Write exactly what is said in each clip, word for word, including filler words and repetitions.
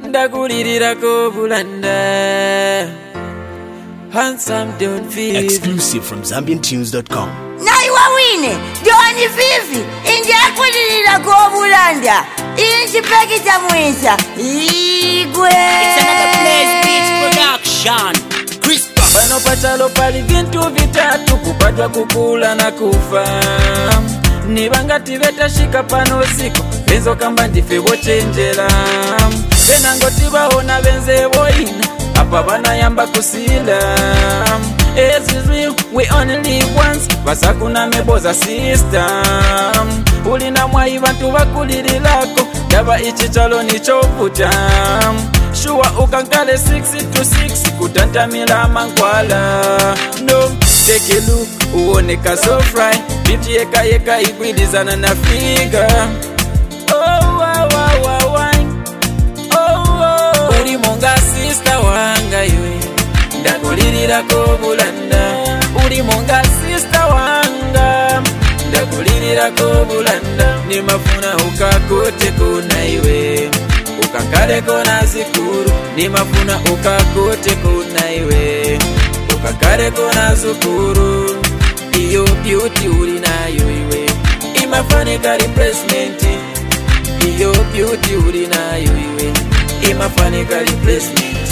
ndakulirirako bulanda. Handsome Don Vivi. Exclusive from Zambian Tunes dot com. Naiwa wine Don Vivi indi akulilirako bulanda. Inchi pekita mwisa igwe. It's another Blaze Beats production. Crispa. Pano pachalo pali vintu vitatu, kupatwa, kukula na kufa. Nibangati vetashika pano siko benzo kamba ndife wochenjera. Tena ngoti baona benze boina apa bana yamba kusila. As is real, we only live once. Basakuna meboza sister. Ulina mwai bantu bakulililako yaba ichichalo nichovuta. Shua ukankale six to six kutantamila mankwala. No, take a look, uoneka so fry. Fifty eka eka igwilizana na figa. Oh, wow, wow, wow, wow. Oh, oh. Uri monga sister wanga yue ndakulirirako bulanda. Uri monga sister wanga ndakulirirako bulanda. Nimafuna ukakote kuna iwe ukakale kona zikuru. Nimafuna ukakote kuna iwe ukakale kona zukuru. Iyo beauty uri nayo iwe imafanika replacement. Iyo beauty uri nayo iwe imafanika replacement.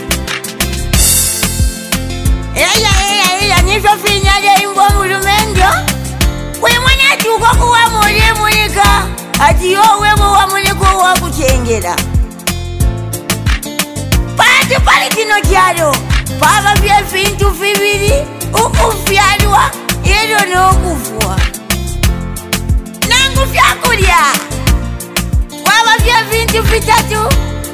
Eya eya eya nisho finyale imbo mulumendo. We mwana tuko kuwa mule mulika. Ati yo webo wa muliko wa kuchengera. Pati pali kino chalo pava vya fintu vivili ukufyalwa yero nokufua. Nangu fyakulya pava vya vintu vitatu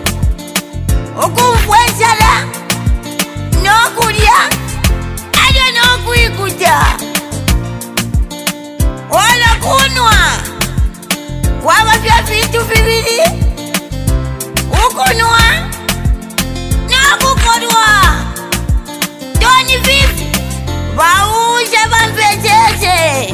ukufwensala nokulya ayo nokwikuta wala kunwa. Pava vya vintu vivili ukunwa nakukodwa. Don Vivi bauja bampetete.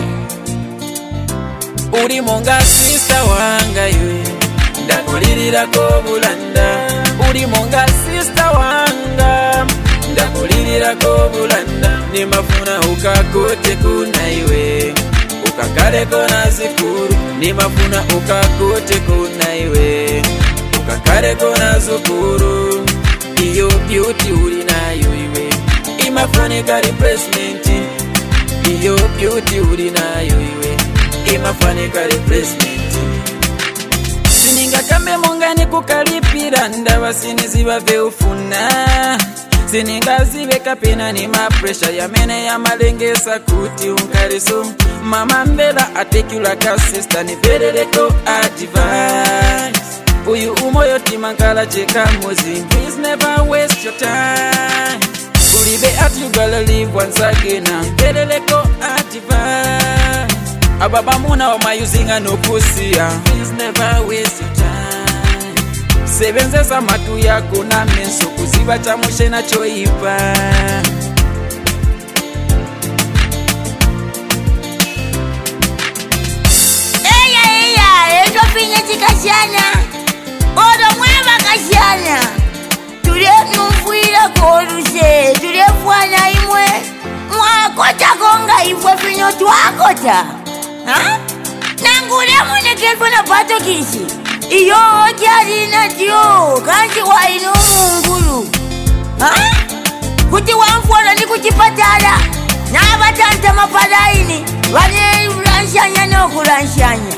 Uri monga sister wanga yue ndakulirirako bulanda. Uri monga sister wanga ndakulirirako bulanda. Nimafuna ukakote kuna iwe ukakale kona zikuru. Nimafuna ukakote kuna iwe ukakale kona zukuru. Iyo beauty uri nayo iwe imafanika replacement. Iyo beauty uri nayo iwe imafanika replacement. Sininga kame mungani kukalipira ndaba siniziba veufuna. Sininga zibe kapena ni ma pressure ya mene ya malengesa kuti unkariso. Mama mbela atekula ka sister ni bereleko advice. Uyu umoyo timankala cheka mozi. Please never waste your time. Ulibe at you gotta live once again. Bereleko advice. Ababa muna wa mayuzinga no pusia. Please never waste your time. Sebenzesa matu yako na menso kuziba chamushe na choipa. Eya eya ejo finye chikashana odo mwema kashana. Tule nufuila koruse tule fwana imwe mwakota konga ifwe finyo tuakota. Ha? Nangule mune kelfona pato kisi. Iyo ojari na diyo kanji wa ino mungulu. Ha? Kuti wamfuana ni kuchipatala na batanta mapalaini wane ulanshanya no kulanshanya.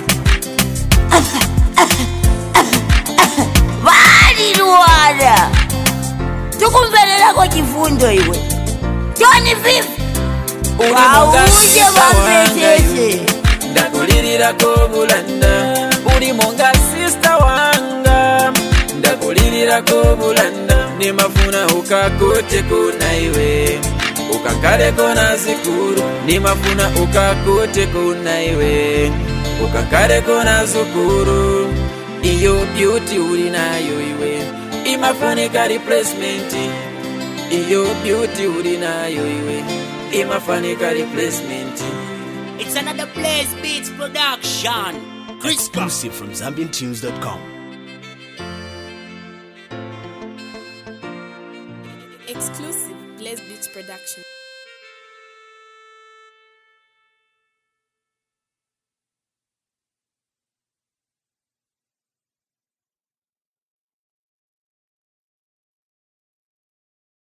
Bali luwala tukumvelela kwa kifundo iwe Don Vivi Uri wanga ndakulirirako bulanda. Uri monga sister wanga ndakulirirako bulanda. Nimafuna ukakote kuna iwe ukakale kona zikuru. Nimafuna ukakote kuna iwe ukakale kona zukuru. Iyo beauty uri nayo iwe imafanika replacement. Iyo beauty uri nayo iwe imafanika replacement. It's another Blaze Beats production. Crispa. Exclusive from Zambian Tunes dot com. Exclusive Blaze Beach Production.